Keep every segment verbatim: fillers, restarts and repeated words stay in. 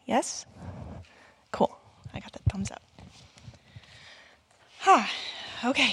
Yes? Cool. I got that thumbs up. Ah, okay.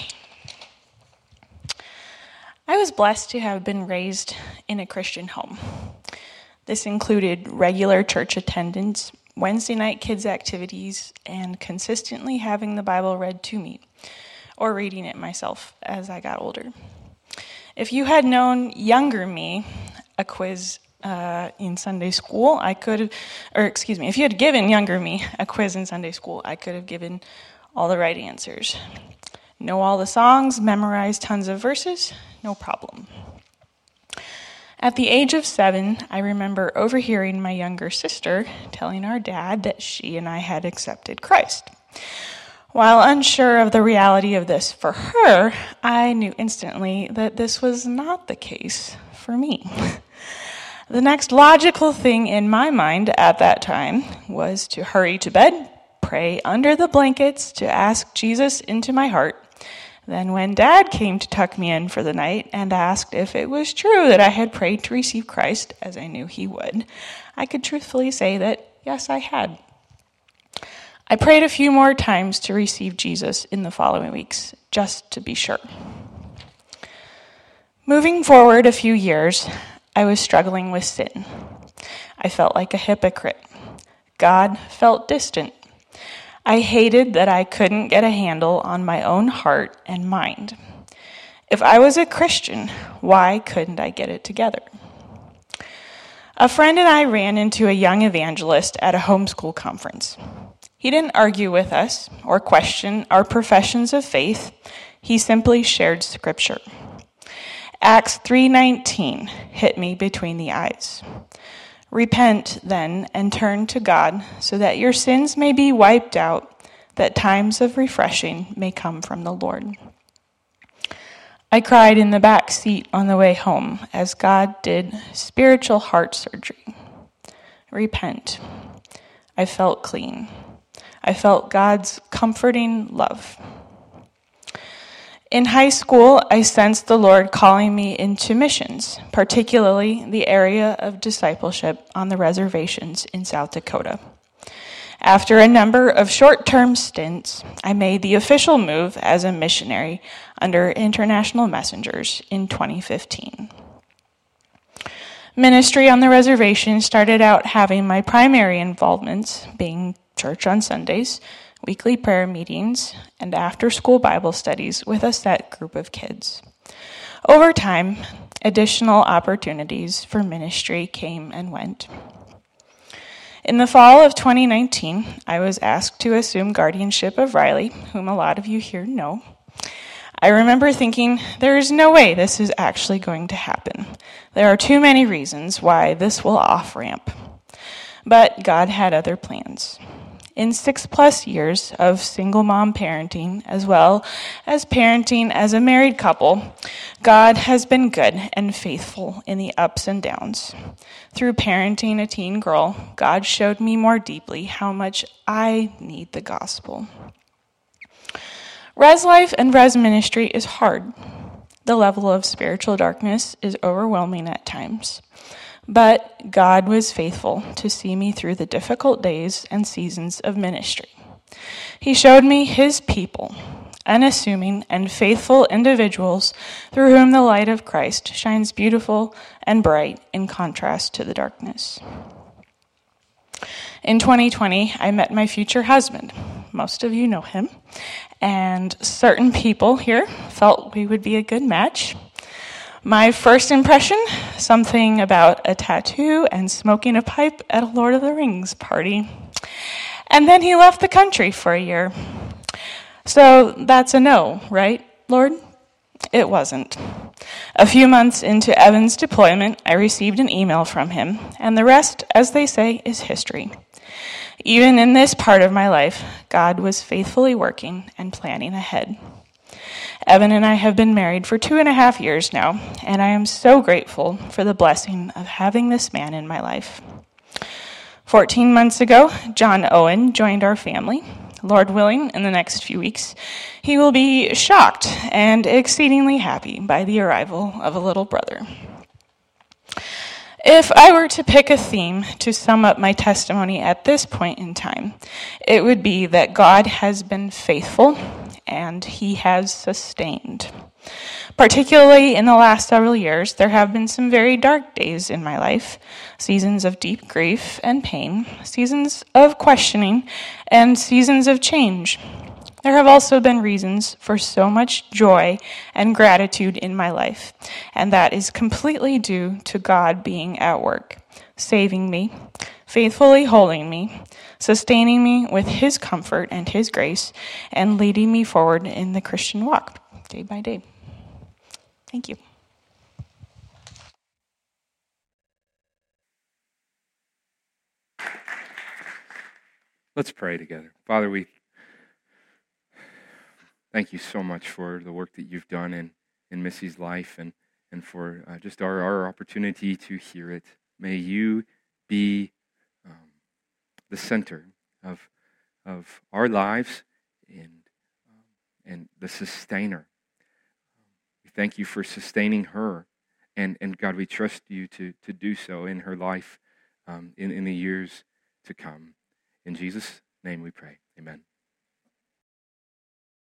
I was blessed to have been raised in a Christian home. This included regular church attendance, Wednesday night kids activities, and consistently having the Bible read to me, or reading it myself as I got older. If you had known younger me a quiz uh, in Sunday school, I could have, or excuse me, if you had given younger me a quiz in Sunday school, I could have given all the right answers. Know all the songs, memorize tons of verses, no problem. At the age of seven, I remember overhearing my younger sister telling our dad that she and I had accepted Christ. While unsure of the reality of this for her, I knew instantly that this was not the case for me. The next logical thing in my mind at that time was to hurry to bed, pray under the blankets to ask Jesus into my heart. Then when Dad came to tuck me in for the night and asked if it was true that I had prayed to receive Christ, as I knew he would, I could truthfully say that, yes, I had. I prayed a few more times to receive Jesus in the following weeks, just to be sure. Moving forward a few years, I was struggling with sin. I felt like a hypocrite. God felt distant. I hated that I couldn't get a handle on my own heart and mind. If I was a Christian, why couldn't I get it together? A friend and I ran into a young evangelist at a homeschool conference. He didn't argue with us or question our professions of faith. He simply shared scripture. Acts three nineteen hit me between the eyes. Repent, then, and turn to God, so that your sins may be wiped out, that times of refreshing may come from the Lord. I cried in the back seat on the way home as God did spiritual heart surgery. Repent. I felt clean. I felt God's comforting love. In high school, I sensed the Lord calling me into missions, particularly the area of discipleship on the reservations in South Dakota. After a number of short-term stints, I made the official move as a missionary under International Messengers in twenty fifteen. Ministry on the reservation started out having my primary involvements being church on Sundays, weekly prayer meetings, and after-school Bible studies with a set group of kids. Over time, additional opportunities for ministry came and went. In the fall of twenty nineteen, I was asked to assume guardianship of Riley, whom a lot of you here know. I remember thinking, there is no way this is actually going to happen. There are too many reasons why this will off-ramp. But God had other plans. In six plus years of single mom parenting, as well as parenting as a married couple, God has been good and faithful in the ups and downs. Through parenting a teen girl, God showed me more deeply how much I need the gospel. Res life and res ministry is hard. The level of spiritual darkness is overwhelming at times. But God was faithful to see me through the difficult days and seasons of ministry. He showed me his people, unassuming and faithful individuals through whom the light of Christ shines beautiful and bright in contrast to the darkness. In twenty twenty, I met my future husband. Most of you know him. And certain people here felt we would be a good match. My first impression, something about a tattoo and smoking a pipe at a Lord of the Rings party. And then he left the country for a year. So that's a no, right, Lord? It wasn't. A few months into Evan's deployment, I received an email from him, and the rest, as they say, is history. Even in this part of my life, God was faithfully working and planning ahead. Evan and I have been married for two and a half years now, and I am so grateful for the blessing of having this man in my life. Fourteen months ago, John Owen joined our family. Lord willing, in the next few weeks, he will be shocked and exceedingly happy by the arrival of a little brother. If I were to pick a theme to sum up my testimony at this point in time, it would be that God has been faithful and he has sustained. Particularly in the last several years, there have been some very dark days in my life, seasons of deep grief and pain, seasons of questioning, and seasons of change. There have also been reasons for so much joy and gratitude in my life, and that is completely due to God being at work, saving me, faithfully holding me, sustaining me with his comfort and his grace, and leading me forward in the Christian walk, day by day. Thank you. Let's pray together. Father, we thank you so much for the work that you've done in, in Missy's life and, and for uh, just our, our opportunity to hear it. May you be um, the center of, of our lives and, um, and the sustainer. We thank you for sustaining her. And, and God, we trust you to, to do so in her life um, in, in the years to come. In Jesus' name we pray. Amen.